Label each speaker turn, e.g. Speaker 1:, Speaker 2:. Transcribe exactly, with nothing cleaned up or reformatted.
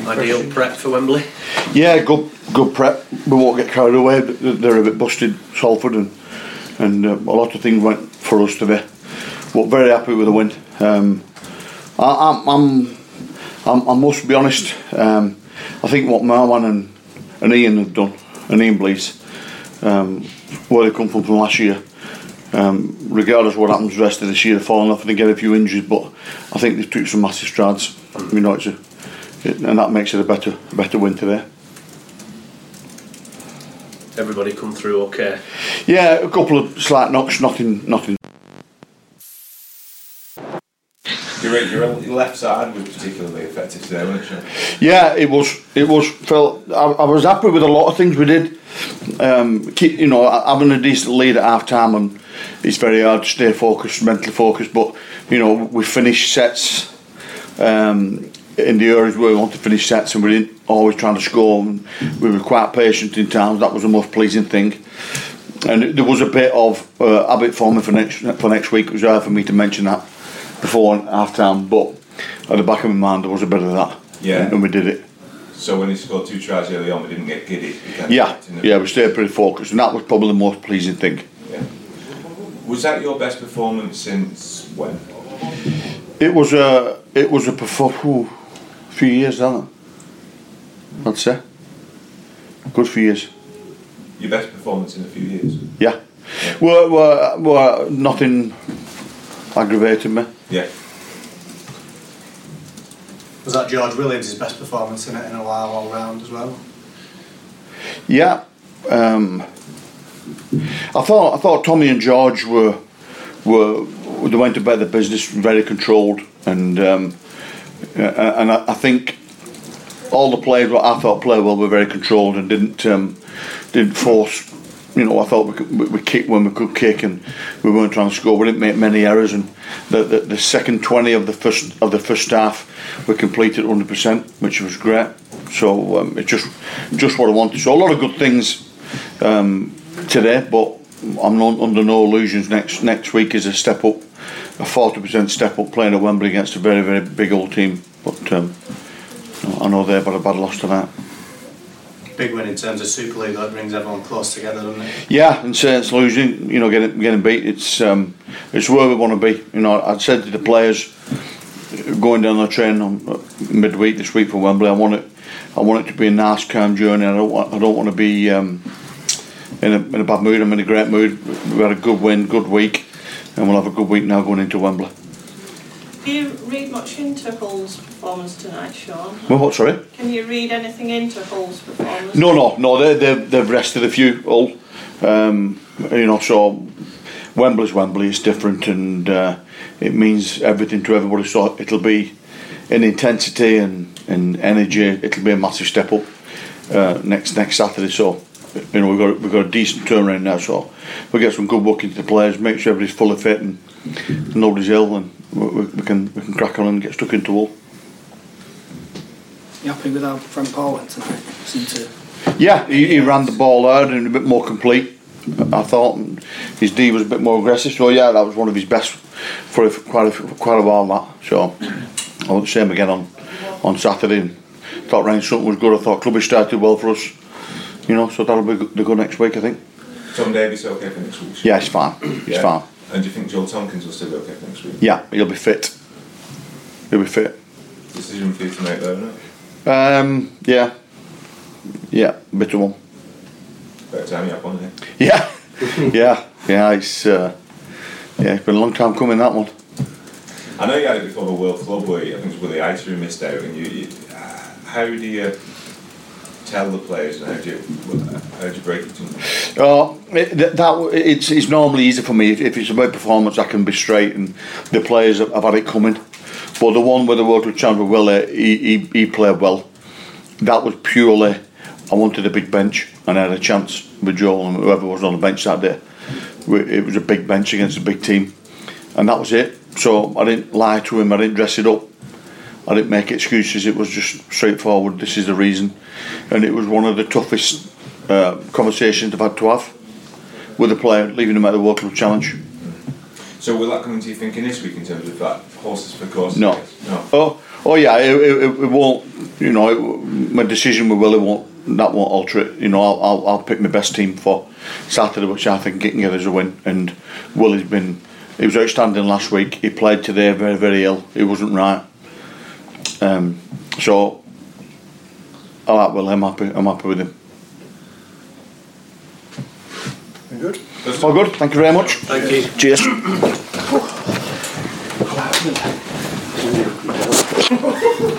Speaker 1: Ideal prep for Wembley?
Speaker 2: Yeah, good good prep. We won't get carried away. They're a bit busted, Salford, and and uh, a lot of things went for us today. But very happy with the win. Um, I, I'm, I'm, I'm, I must be honest. Um, I think what Marwan and, and Ian have done, and Ian Blease, um, where they come from from last year. Um, regardless of what happens the rest of this year, they've fallen off and they get a few injuries, but I think they took some massive strides. You know, it's a, it, and that makes it a better, a better win today.
Speaker 1: Everybody come through okay?
Speaker 2: Yeah, a couple of slight knocks, nothing, nothing.
Speaker 3: Your, your left side was particularly effective today, wasn't it?
Speaker 2: Yeah, it was. It was. Felt. I, I was happy with a lot of things we did. Um, keep, you know, having a decent lead at half time, and it's very hard to stay focused, mentally focused. But you know, we finished sets um, in the areas where we want to finish sets, and we didn't always trying to score. And we were quite patient in times. That was the most pleasing thing. And there was a bit of uh, habit forming for next for next week. It was hard for me to mention that before half time, but at the back of my mind there was a bit of that.
Speaker 3: Yeah.
Speaker 2: And, and we did it.
Speaker 3: So when he scored two tries early on, we didn't get giddy. We
Speaker 2: yeah, yeah, we stayed pretty focused, and that was probably the most pleasing thing.
Speaker 3: Yeah. Was that your best performance since when?
Speaker 2: It was a, it was a perform- few years, hasn't it? I'd say. Good few years.
Speaker 3: Your best performance in a few years?
Speaker 2: Yeah. yeah. Well, well, well, nothing aggravated me.
Speaker 3: Yeah.
Speaker 4: Was that George Williams' best performance in it in a while all round as well?
Speaker 2: Yeah. Um, I thought I thought Tommy and George were were they went about the business very controlled, and um, and I, I think all the players what I thought played well were very controlled and didn't um, didn't force. You know, I thought we could, we, we kicked when we could kick, and we weren't trying to score. We didn't make many errors, and the, the, the second twenty of the first of the first half we completed one hundred percent, which was great. So um, it's just just what I wanted. So a lot of good things um, today, but I'm not under no illusions. Next next week is a step up, a forty percent step up, playing at Wembley against a very very big old team. But um, I know they've had a bad loss tonight.
Speaker 4: Big win in terms of Super League, that brings everyone close together, doesn't it?
Speaker 2: Yeah, and Saints losing, you know, getting getting beat. It's um, it's where we want to be. You know, I said to the players going down the train on uh, midweek this week for Wembley, I want it, I want it to be a nice, calm journey. I don't want, I don't want to be um, in a in a bad mood. I'm in a great mood. We've had a good win, good week, and we'll have a good week now going into Wembley.
Speaker 5: Do you read much into Hull's performance tonight, Sean?
Speaker 2: Well, what, sorry?
Speaker 5: Can you read anything into Hull's performance?
Speaker 2: No, no, no. They they they've rested a few. Hull, um, you know. So Wembley's Wembley. It's different, and uh, it means everything to everybody. So it'll be in intensity and, and energy. It'll be a massive step up uh, next next Saturday. So you know we've got we've got a decent turnaround now. So we'll get some good work into the players. Make sure everybody's fully fit and nobody's ill, and we, we can we can crack on and get stuck into Hull.
Speaker 6: You happy with how Frank Paul went tonight? Seemed to.
Speaker 2: Yeah, he, he ran the ball hard and a bit more complete, I thought. And his D was a bit more aggressive. So yeah, that was one of his best for, a, for quite a for quite a while. That so I want the same again on on Saturday. And thought Ryan Sutton was good. I thought Clubby started well for us. You know, so that'll be the good next week, I think.
Speaker 3: Tom Davies okay for next week?
Speaker 2: Yeah, he's fine. He's
Speaker 3: yeah.
Speaker 2: fine.
Speaker 3: And do you think Joel Tompkins will still be okay for next week?
Speaker 2: Yeah, he'll be fit. He'll be fit.
Speaker 3: Decision for you to make, though, isn't it?
Speaker 2: Um, yeah, yeah, bit of one.
Speaker 3: Better time you have one, eh?
Speaker 2: Yeah, yeah, yeah. It's uh, yeah, it's been a long time coming, that one.
Speaker 3: I know you had it before the World Club, where you, I think it was Willie Eiter who missed out, and you, you uh, how do you tell the players, and how do you how do you break it to them?
Speaker 2: Oh, it, that it's it's normally easy for me if, if it's about performance. I can be straight, and the players have, have had it coming. But the one with the World Cup champion, Willie, he, he he played well. That was purely I wanted a big bench, and I had a chance with Joel and whoever was on the bench that day. It was a big bench against a big team, and that was it. So I didn't lie to him. I didn't dress it up. I didn't make excuses. It was just straightforward. This is the reason, and it was one of the toughest uh, conversations I've had to have with a player, leaving him at the World Club Challenge.
Speaker 3: So will that come into your thinking this week in terms of that horses for course?
Speaker 2: No.
Speaker 3: No.
Speaker 2: Oh, oh yeah. It, it, it won't. You know, it, my decision with Willie won't. That won't alter it. You know, I'll, I'll I'll pick my best team for Saturday, which I think can get us a win. And Willie's been. He was outstanding last week. He played today very very ill. He wasn't right. Um. So. I like Willie. I'm happy. I'm happy with him.
Speaker 6: Very good.
Speaker 2: All good. Thank you very much.
Speaker 1: Thank you.
Speaker 2: Cheers.